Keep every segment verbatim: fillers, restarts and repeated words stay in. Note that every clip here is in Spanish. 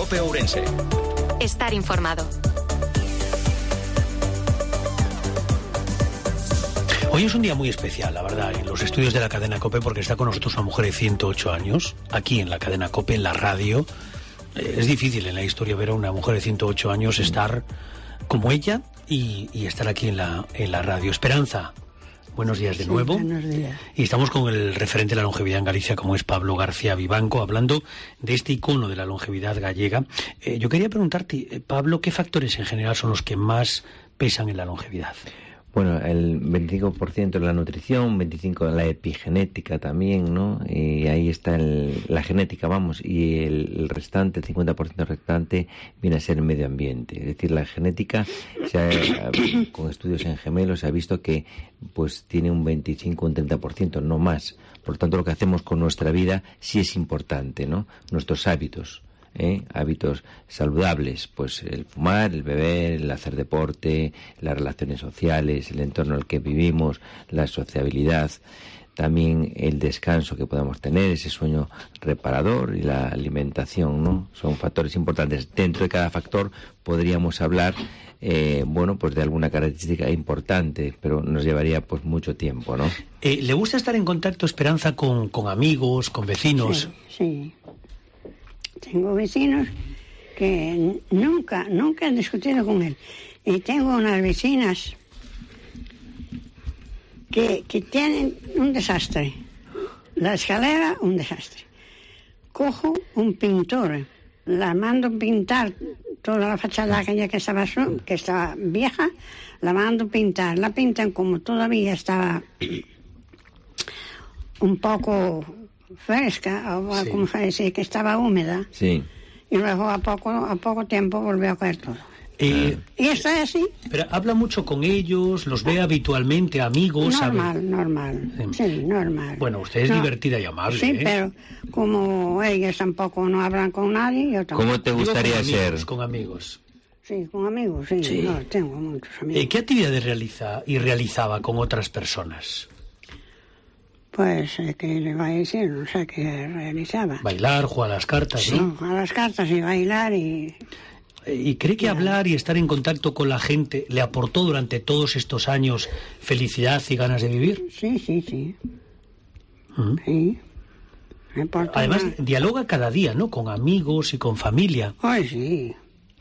COPE Ourense. Estar informado. Hoy es un día muy especial, la verdad, en los estudios de la cadena COPE, porque está con nosotros una mujer de ciento ocho años, aquí en la cadena COPE, en la radio. Eh, es difícil en la historia ver a una mujer de ciento ocho años estar como ella y, y estar aquí en la, en la radio. Esperanza, buenos días de sí, nuevo. Buenos días. Y estamos con el referente de la longevidad en Galicia, como es Pablo García Vivanco, hablando de este icono de la longevidad gallega. Eh, yo quería preguntarte, eh, Pablo, ¿qué factores en general son los que más pesan en la longevidad? Bueno, el veinticinco por ciento es la nutrición, veinticinco por ciento la epigenética también, ¿no? Y ahí está el, la genética, vamos, y el, el restante, el cincuenta por ciento restante, viene a ser el medio ambiente. Es decir, la genética, se ha, con estudios en gemelos, se ha visto que pues tiene un veinticinco, un treinta por ciento, no más. Por lo tanto, lo que hacemos con nuestra vida sí es importante, ¿no? Nuestros hábitos. ¿Eh? Hábitos saludables, pues el fumar, el beber, el hacer deporte, las relaciones sociales, el entorno en el que vivimos, la sociabilidad, también el descanso que podamos tener, ese sueño reparador y la alimentación, ¿no? Son factores importantes. Dentro de cada factor podríamos hablar, eh, bueno, pues de alguna característica importante, pero nos llevaría pues mucho tiempo, ¿no? Eh, ¿Le gusta estar en contacto, Esperanza, con, con amigos, con vecinos? Sí, sí. Tengo vecinos que nunca, nunca he discutido con él. Y tengo unas vecinas que, que tienen un desastre. La escalera, un desastre. Cojo un pintor, la mando pintar toda la fachada aquella que estaba, que estaba vieja, la mando pintar. La pintan como todavía estaba un poco fresca, o sí, como se dice, que estaba húmeda. Sí. Y luego a poco a poco tiempo volvió a caer todo. Eh, y está así. Pero habla mucho con ellos, los ve habitualmente, amigos. Normal, ¿sabe? normal. Sí, sí, normal. Bueno, usted es no, divertida y amable. Sí, ¿eh? pero como ellos tampoco no hablan con nadie, yo tampoco. ¿Cómo te gustaría Digo, con amigos, ser? Con amigos. Sí, con amigos, sí. sí. No, tengo muchos amigos. Eh, ¿Qué actividades realiza y realizaba con otras personas? Pues, eh, que le va a decir, no sé qué realizaba. Bailar, jugar a las cartas, sí, ¿no? Jugar a las cartas y bailar y... ¿Y cree que hablar y estar en contacto con la gente le aportó durante todos estos años felicidad y ganas de vivir? Sí, sí, sí. ¿Mm? Sí. Además, más. dialoga cada día, ¿no? Con amigos y con familia. Ay, sí.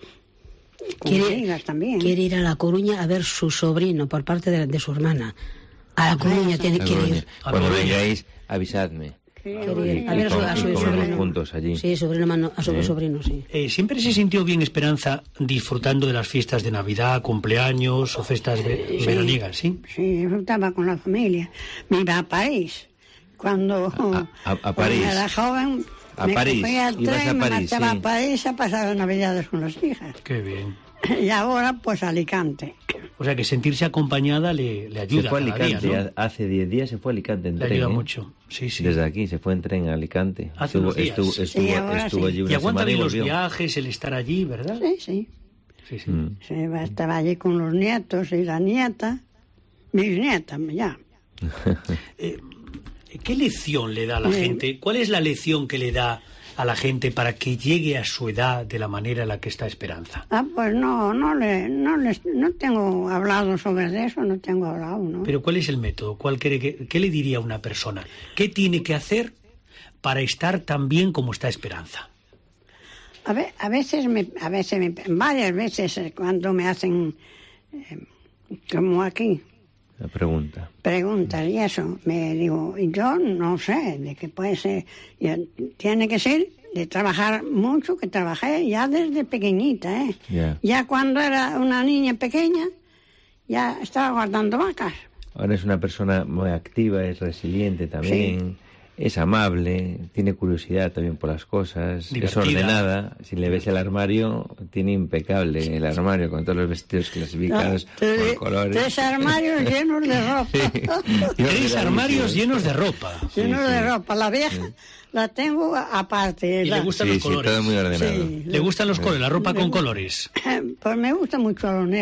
Con quiere, amigas también. Quiere ir a La Coruña a ver su sobrino por parte de, de su hermana. A La Coruña tiene que ir. Cuando vengáis, avisadme. Sí, y, a ver a, a, a su sobrino juntos allí. Sí, sobrino, a su ¿Sí? sobrino, sí. Eh, ¿Siempre se sintió bien, Esperanza, disfrutando de las fiestas de Navidad, cumpleaños o festas ve sí. veraniegas, sí? Sí, disfrutaba con la familia. Me iba a París. Cuando a, a, a París. era joven, a me París. fui al Ibas tren, a París, me marchaba sí. a París a pasar las Navidades con las hijas. Qué bien. Y ahora, pues, a Alicante. O sea, que sentirse acompañada le, le ayuda. Se fue a Alicante, día, ¿no? Hace diez días se fue a Alicante en le tren. Le ayuda ¿eh? mucho, sí, sí. Desde aquí se fue en tren a Alicante. Hace estuvo, unos días. Estuvo, estuvo, sí, estuvo sí. allí una y aguanta bien los volvió. viajes, el estar allí, ¿verdad? Sí, sí. Sí, sí. Mm. sí estaba allí con los nietos y la nieta. Mis nietas, ya. eh, ¿Qué lección le da a la sí. gente? ¿Cuál es la lección que le da a la gente para que llegue a su edad de la manera en la que está Esperanza? Ah, pues no, no le, no les, no tengo hablado sobre eso, no tengo hablado, ¿no? Pero ¿cuál es el método? ¿Cuál cree que, ¿Qué le diría a una persona? ¿Qué tiene que hacer para estar tan bien como está Esperanza? A, ve, a veces, me, a veces, me, varias veces cuando me hacen, eh, como aquí, La pregunta. Preguntas y eso, me digo, y yo no sé, de qué puede ser, ya, tiene que ser de trabajar mucho, que trabajé ya desde pequeñita, ¿eh? Yeah. Ya cuando era una niña pequeña, ya estaba guardando vacas. Ahora es una persona muy activa, es resiliente también, sí. Es amable, tiene curiosidad también por las cosas, divertida. Es ordenada. Si le ves el armario, tiene impecable el armario con todos los vestidos clasificados, no, tres, por colores. Tres armarios llenos de ropa. Sí. Tres armarios llenos de ropa. Llenos sí, de sí. ropa. La vieja sí. la tengo aparte. ¿Y la... le gustan sí, los colores? Sí, todo muy ordenado. Sí. ¿Le gustan los colores, la ropa con colores? Pues me gusta mucho lo negro.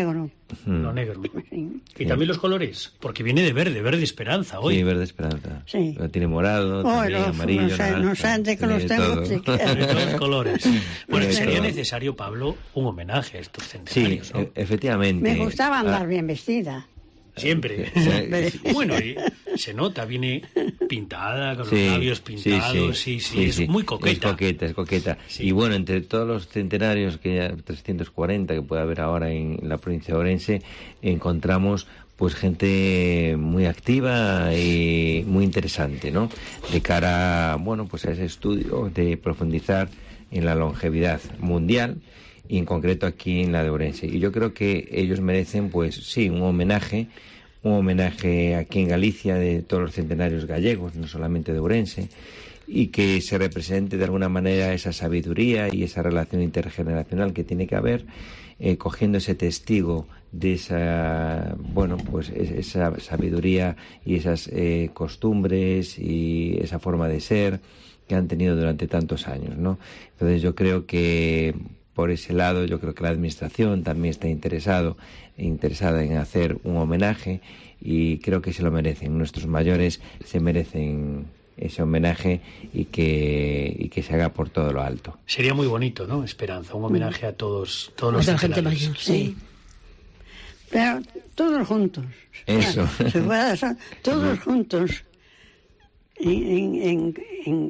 Mm. Lo negro. Sí. Y también los colores, porque viene de verde, verde esperanza hoy. Sí, verde esperanza. Sí. Pero tiene morado, Oh, tiene no, amarillo, no sé, naranja, no sé de que los tiene tengo, todo. sí que- De todos los colores. Bueno, Tiene sería todo. necesario, Pablo, un homenaje a estos Sí, centenarios, ¿no? e- efectivamente. Me gustaba andar Ah, bien vestida. Siempre. Sí, sí. Bueno, y se nota, viene pintada, con Sí, los labios pintados, sí, sí, es sí. muy coqueta. Es coqueta, es coqueta. Sí. Y bueno, entre todos los centenarios, que ya trescientos cuarenta que puede haber ahora en la provincia de Ourense, encontramos pues gente muy activa y muy interesante, ¿no? De cara, bueno, pues a ese estudio de profundizar en la longevidad mundial y en concreto aquí en la de Ourense. Y yo creo que ellos merecen, pues sí, un homenaje, un homenaje aquí en Galicia de todos los centenarios gallegos, no solamente de Ourense, y que se represente de alguna manera esa sabiduría y esa relación intergeneracional que tiene que haber, eh, cogiendo ese testigo de esa, bueno, pues es- esa sabiduría y esas eh, costumbres y esa forma de ser que han tenido durante tantos años, ¿no? Entonces yo creo que por ese lado, yo creo que la administración también está interesado, interesada en hacer un homenaje y creo que se lo merecen. Nuestros mayores se merecen ese homenaje y que, y que se haga por todo lo alto. Sería muy bonito, ¿no? Esperanza, un homenaje a todos, todos los A la gente centenarios. mayor, sí. Pero todos juntos. Eso. Se puede hacer todos juntos. En, en, en, en-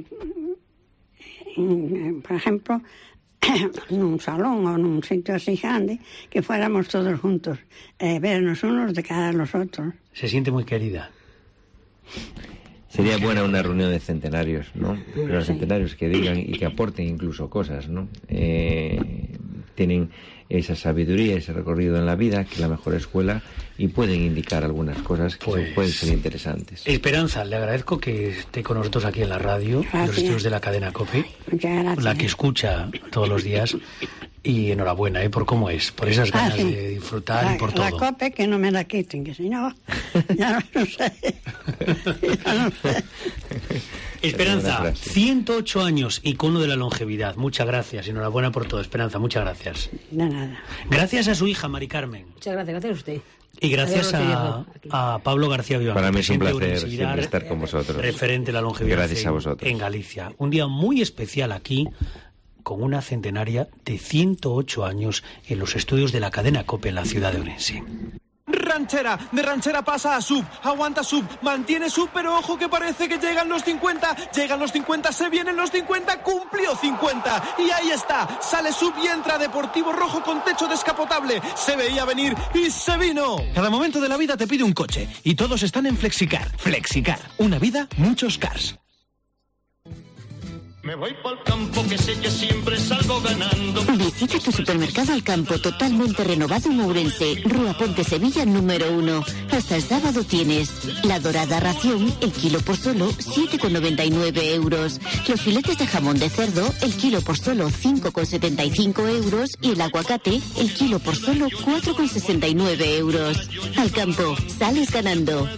en, por ejemplo, en un salón o en un sitio así grande, que fuéramos todos juntos, eh, vernos unos de cara a los otros. Se siente muy querida. Sería buena una reunión de centenarios, ¿no? Los Sí. centenarios que digan y que aporten incluso cosas, ¿no? Eh, tienen esa sabiduría, ese recorrido en la vida, que es la mejor escuela, y pueden indicar algunas cosas que Pues- pueden ser interesantes. Esperanza, le agradezco que esté con nosotros aquí en la radio, en los Gracias. estudios de la cadena COPE, Muchas gracias. la que escucha todos los días, y enhorabuena, ¿eh? Por cómo es, por esas Ah, ganas sí. de disfrutar la, y por la todo. cope que no me la quiten, que si no, ya no sé. Ya no sé. Esperanza, Buena frase. ciento ocho años, icono de la longevidad. Muchas gracias, enhorabuena por todo, Esperanza, muchas gracias. De nada. Gracias a su hija, Mari Carmen. Muchas gracias, gracias a usted. Y gracias Adiós, a, Rodrigo, aquí. a Pablo García Viván. Para mí es un presidente de placer Ourense siempre Virar, estar con vosotros. referente de la longevidad Gracias en, a vosotros. en Galicia. Un día muy especial aquí, con una centenaria de ciento ocho años en los estudios de la cadena COPE en la ciudad de Ourense. Ranchera, de ranchera pasa a sub, aguanta sub, mantiene sub, pero ojo que parece que llegan los cincuenta, llegan los cincuenta, se vienen los cincuenta, cumplió cincuenta, y ahí está, sale sub y entra Deportivo Rojo con techo descapotable, se veía venir y se vino. Cada momento de la vida te pide un coche y todos están en Flexicar. Flexicar, una vida, muchos cars. Me voy pa'l campo que sé que siempre salgo ganando. Visita tu supermercado Al Campo totalmente renovado en Ourense, Rúa Ponte Sevilla número uno. Hasta el sábado tienes la dorada ración, el kilo por solo siete con noventa y nueve euros. Los filetes de jamón de cerdo, el kilo por solo cinco con setenta y cinco euros. Y el aguacate, el kilo por solo cuatro con sesenta y nueve euros. Al Campo, sales ganando.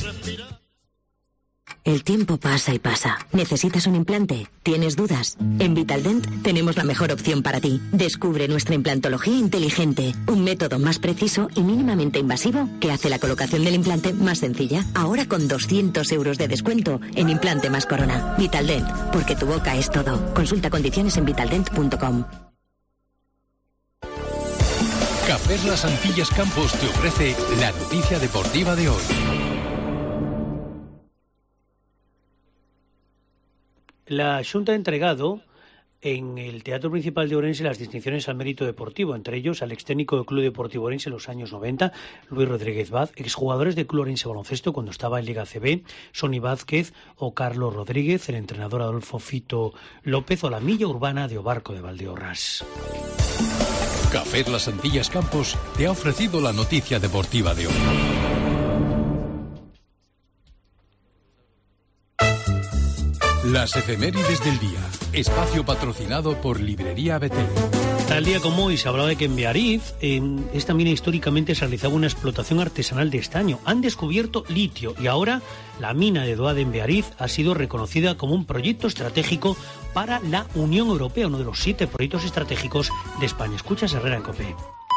El tiempo pasa y pasa. ¿Necesitas un implante? ¿Tienes dudas? En Vitaldent tenemos la mejor opción para ti. Descubre nuestra implantología inteligente, un método más preciso y mínimamente invasivo que hace la colocación del implante más sencilla. Ahora con doscientos euros de descuento en implante más corona. Vitaldent, porque tu boca es todo. Consulta condiciones en vitaldent punto com. Cafés Las Antillas Campos te ofrece la noticia deportiva de hoy. La Xunta ha entregado en el Teatro Principal de Ourense las distinciones al mérito deportivo, entre ellos al extécnico del Club Deportivo Ourense en los años noventa, Luis Rodríguez Vaz, exjugadores del Club Ourense Baloncesto cuando estaba en Liga C B, Sony Vázquez o Carlos Rodríguez, el entrenador Adolfo Fito López o la milla urbana de Obarco de Valdeorras. Cafés Las Antillas Campos te ha ofrecido la noticia deportiva de hoy. Las efemérides del día. Espacio patrocinado por Librería Betel. Tal día como hoy se hablaba de que en Beariz, en esta mina históricamente se realizaba una explotación artesanal de estaño. Han descubierto litio y ahora la mina de Doade en Beariz ha sido reconocida como un proyecto estratégico para la Unión Europea, uno de los siete proyectos estratégicos de España. Escucha Herrera en COPE.